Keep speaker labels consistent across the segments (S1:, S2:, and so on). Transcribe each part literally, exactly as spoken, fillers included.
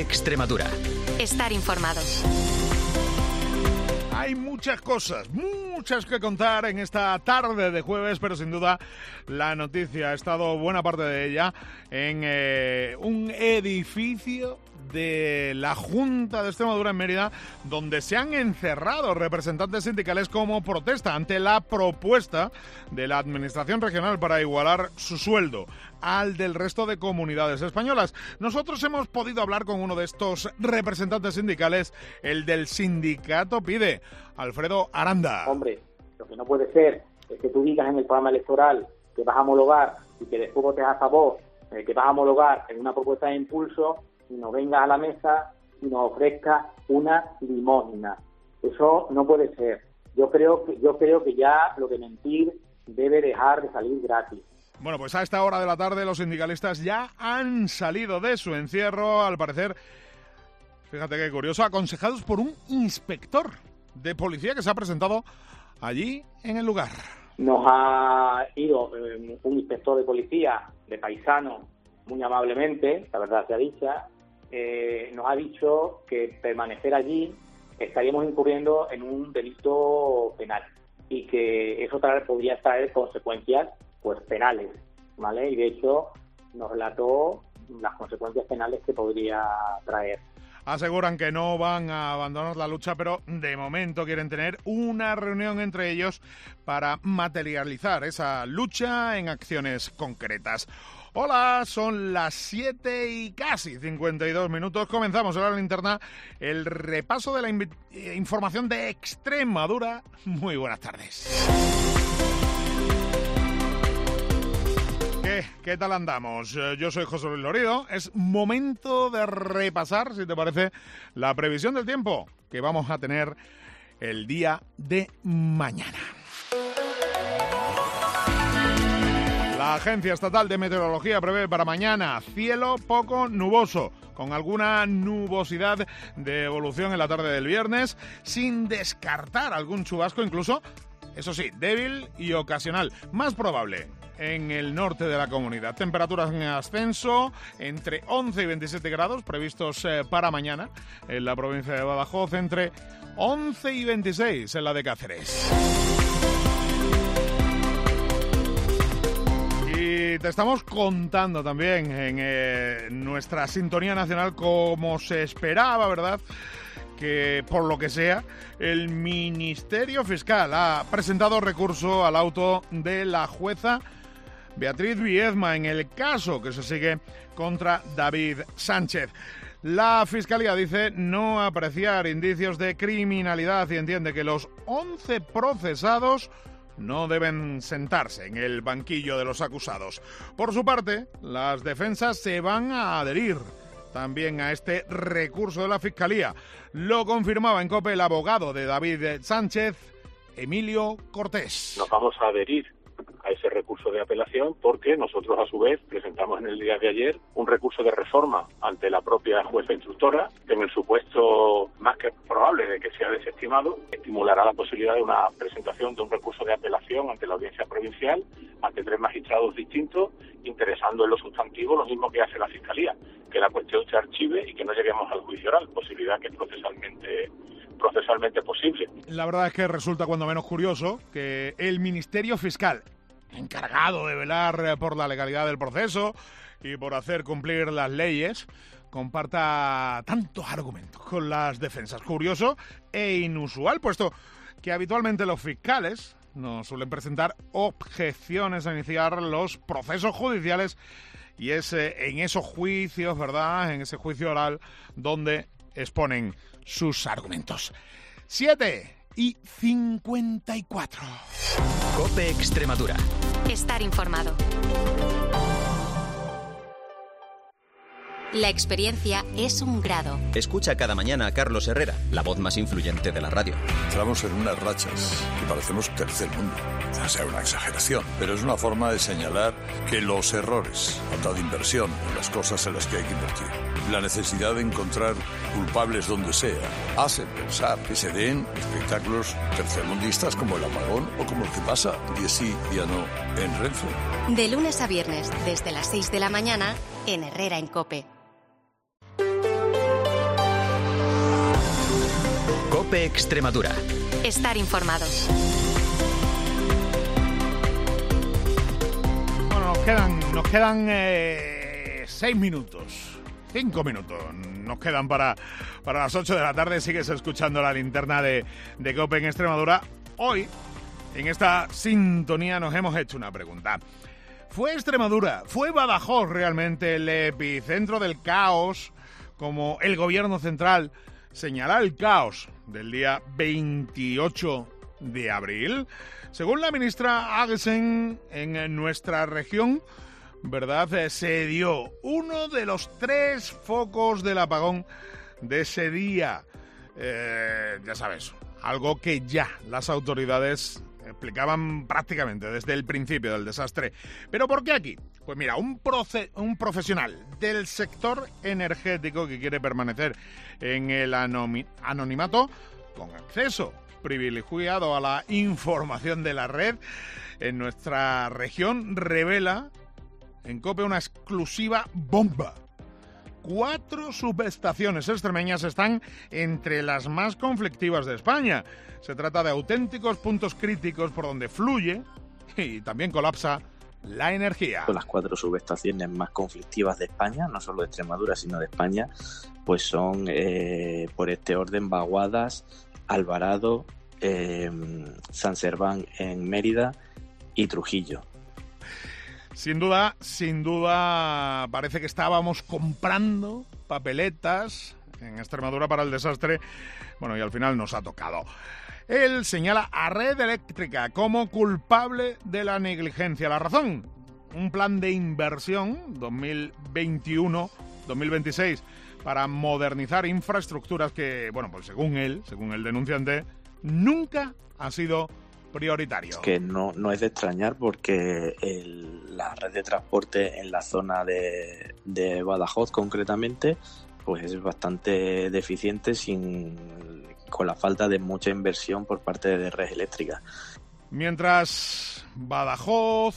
S1: Extremadura.
S2: Estar informados.
S3: Hay muchas cosas, muchas que contar en esta tarde de jueves, pero sin duda la noticia ha estado buena parte de ella en eh, un edificio de la Junta de Extremadura en Mérida, donde se han encerrado representantes sindicales como protesta ante la propuesta de la Administración Regional para igualar su sueldo al del resto de comunidades españolas. Nosotros hemos podido hablar con uno de estos representantes sindicales, el del sindicato PIDE, Alfredo Aranda.
S4: Hombre, lo que no puede ser es que tú digas en el programa electoral que vas a homologar y que después votes a favor, eh, que vas a homologar en una propuesta de impulso, y nos vengas a la mesa y nos ofrezca una limosna. Eso no puede ser. Yo creo que yo creo que ya lo de mentir debe dejar de salir gratis.
S3: Bueno, pues a esta hora de la tarde los sindicalistas ya han salido de su encierro, al parecer, fíjate qué curioso, aconsejados por un inspector de policía que se ha presentado allí en el lugar.
S4: Nos ha ido eh, un inspector de policía de paisano, muy amablemente, la verdad sea dicha, eh, nos ha dicho que permanecer allí estaríamos incurriendo en un delito penal y que eso traer, podría traer consecuencias pues penales, ¿vale? Y de hecho nos relató las consecuencias penales que podría traer.
S3: Aseguran que no van a abandonar la lucha, pero de momento quieren tener una reunión entre ellos para materializar esa lucha en acciones concretas. Hola, son las siete y casi cincuenta y dos minutos. Comenzamos en la linterna el repaso de la inv- información de Extremadura. Muy buenas tardes. ¿Qué? ¿Qué tal andamos? Yo soy José Luis Lorido. Es momento de repasar, si te parece, la previsión del tiempo que vamos a tener el día de mañana. La Agencia Estatal de Meteorología prevé para mañana cielo poco nuboso, con alguna nubosidad de evolución en la tarde del viernes, sin descartar algún chubasco incluso, eso sí, débil y ocasional, más probable en el norte de la comunidad. Temperaturas en ascenso entre once y veintisiete grados previstos eh, para mañana en la provincia de Badajoz, entre once y veintiséis en la de Cáceres. Y te estamos contando también en eh, nuestra sintonía nacional, como se esperaba, ¿verdad?, que por lo que sea, el Ministerio Fiscal ha presentado recurso al auto de la jueza Beatriz Viedma en el caso que se sigue contra David Sánchez. La Fiscalía dice no apreciar indicios de criminalidad y entiende que los once procesados no deben sentarse en el banquillo de los acusados. Por su parte, las defensas se van a adherir también a este recurso de la Fiscalía. Lo confirmaba en COPE el abogado de David Sánchez, Emilio Cortés.
S5: Nos vamos a adherir a ese recurso de apelación porque nosotros a su vez presentamos en el día de ayer un recurso de reforma ante la propia jueza instructora que en el supuesto más que probable de que sea desestimado estimulará la posibilidad de una presentación de un recurso de apelación ante la audiencia provincial ante tres magistrados distintos interesando en lo sustantivo lo mismo que hace la Fiscalía, que la cuestión se archive y que no lleguemos al juicio oral, posibilidad que es procesalmente procesalmente posible.
S3: La verdad es que resulta cuando menos curioso que el Ministerio Fiscal, encargado de velar por la legalidad del proceso y por hacer cumplir las leyes, comparta tantos argumentos con las defensas. Curioso e inusual, puesto que habitualmente los fiscales no suelen presentar objeciones a iniciar los procesos judiciales y es eh, en esos juicios, ¿verdad?, en ese juicio oral donde exponen sus argumentos. Siete y cincuenta y cuatro.
S1: COPE Extremadura.
S2: Estar informado. La experiencia es un grado.
S1: Escucha cada mañana a Carlos Herrera, la voz más influyente de la radio.
S6: Entramos en unas rachas que parecemos tercer mundo. O sea, una exageración, pero es una forma de señalar que los errores, falta de inversión en las cosas en las que hay que invertir, la necesidad de encontrar culpables donde sea, hacen pensar que se den espectáculos tercermundistas como el apagón o como lo que pasa día sí, día no en Renfe.
S2: De lunes a viernes, desde las seis de la mañana, en Herrera en COPE.
S1: COPE Extremadura.
S2: Estar informados.
S3: Bueno, nos quedan, nos quedan eh, seis minutos, cinco minutos. Nos quedan para, para las ocho de la tarde. Sigues escuchando la linterna de, de COPE en Extremadura. Hoy, en esta sintonía, nos hemos hecho una pregunta. ¿Fue Extremadura, fue Badajoz realmente el epicentro del caos, como el gobierno central señala el caos del día veintiocho de abril? Según la ministra Aguesen, en nuestra región, ¿verdad?, se dio uno de los tres focos del apagón de ese día. Eh, ya sabes, algo que ya las autoridades explicaban prácticamente desde el principio del desastre. ¿Pero por qué aquí? Pues mira, un, proce- un profesional del sector energético que quiere permanecer en el anomi- anonimato, con acceso privilegiado a la información de la red, en nuestra región, revela en COPE una exclusiva bomba. Cuatro subestaciones extremeñas están entre las más conflictivas de España. Se trata de auténticos puntos críticos por donde fluye y también colapsa la energía.
S7: Las cuatro subestaciones más conflictivas de España, no solo de Extremadura, sino de España, pues son, eh, por este orden, Baguadas, Alvarado, eh, San Serván en Mérida y Trujillo.
S3: Sin duda, sin duda, parece que estábamos comprando papeletas en Extremadura para el desastre. Bueno, y al final nos ha tocado. Él señala a Red Eléctrica como culpable de la negligencia. La razón, un plan de inversión dos mil veintiuno dos mil veintiséis para modernizar infraestructuras que, bueno, pues según él, según el denunciante, nunca ha sido prioritario.
S7: Es que no, no es de extrañar porque el, la red de transporte en la zona de, de Badajoz concretamente pues es bastante deficiente sin, con la falta de mucha inversión por parte de Red Eléctrica.
S3: Mientras Badajoz,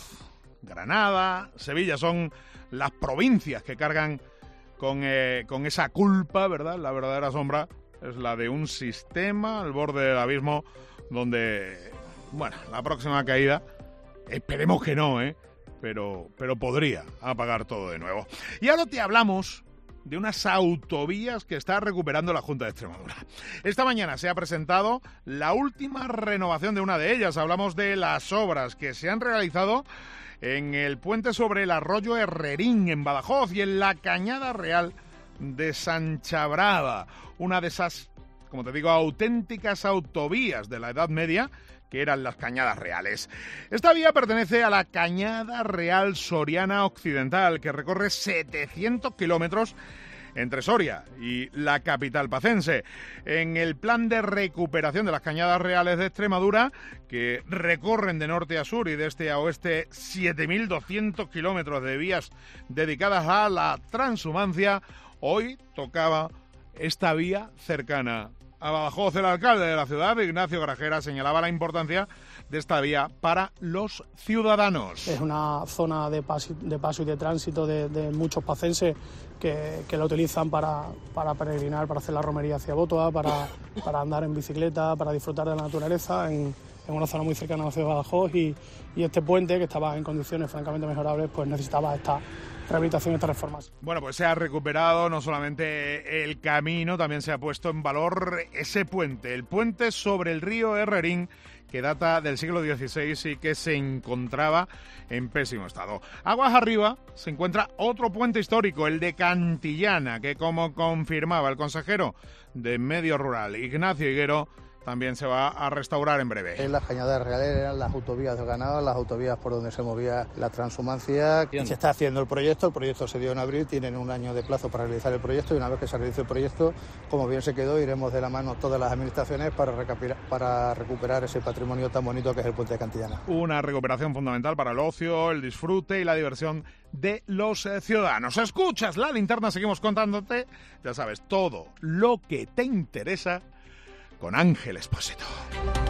S3: Granada, Sevilla son las provincias que cargan con, eh, con esa culpa, ¿verdad? La verdadera sombra es la de un sistema al borde del abismo donde, bueno, la próxima caída, esperemos que no, ¿eh? Pero, pero podría apagar todo de nuevo. Y ahora te hablamos de unas autovías que está recuperando la Junta de Extremadura. Esta mañana se ha presentado la última renovación de una de ellas. Hablamos de las obras que se han realizado en el puente sobre el arroyo Herrerín, en Badajoz, y en la Cañada Real de Sanchabrava, una de esas, como te digo, auténticas autovías de la Edad Media, que eran las Cañadas Reales. Esta vía pertenece a la Cañada Real Soriana Occidental, que recorre setecientos kilómetros entre Soria y la capital pacense. En el plan de recuperación de las Cañadas Reales de Extremadura, que recorren de norte a sur y de este a oeste siete mil doscientos kilómetros de vías dedicadas a la transhumancia, hoy tocaba esta vía cercana a Badajoz. El alcalde de la ciudad, Ignacio Grajera, señalaba la importancia de esta vía para los ciudadanos.
S8: Es una zona de paso, de paso y de tránsito de, de muchos pacenses que, que la utilizan para, para peregrinar, para hacer la romería hacia Botoa, para, para andar en bicicleta, para disfrutar de la naturaleza en, en una zona muy cercana a la ciudad de Badajoz, y, y este puente, que estaba en condiciones francamente mejorables, pues necesitaba esta rehabilitación y estas reformas.
S3: Bueno, pues se ha recuperado no solamente el camino, también se ha puesto en valor ese puente, el puente sobre el río Herrerín, que data del siglo dieciséis y que se encontraba en pésimo estado. Aguas arriba se encuentra otro puente histórico, el de Cantillana, que, como confirmaba el consejero de Medio Rural, Ignacio Higuero, también se va a restaurar en breve.
S9: En las Cañadas Reales eran las autovías del ganado, las autovías por donde se movía la transhumancia. Se está haciendo el proyecto, el proyecto se dio en abril, tienen un año de plazo para realizar el proyecto, y una vez que se realice el proyecto, como bien se quedó, iremos de la mano todas las administraciones para, para recuperar ese patrimonio tan bonito que es el puente de Cantillana.
S3: Una recuperación fundamental para el ocio, el disfrute y la diversión de los eh, ciudadanos. Escuchas La Linterna, seguimos contándote, ya sabes, todo lo que te interesa con Ángel Expósito.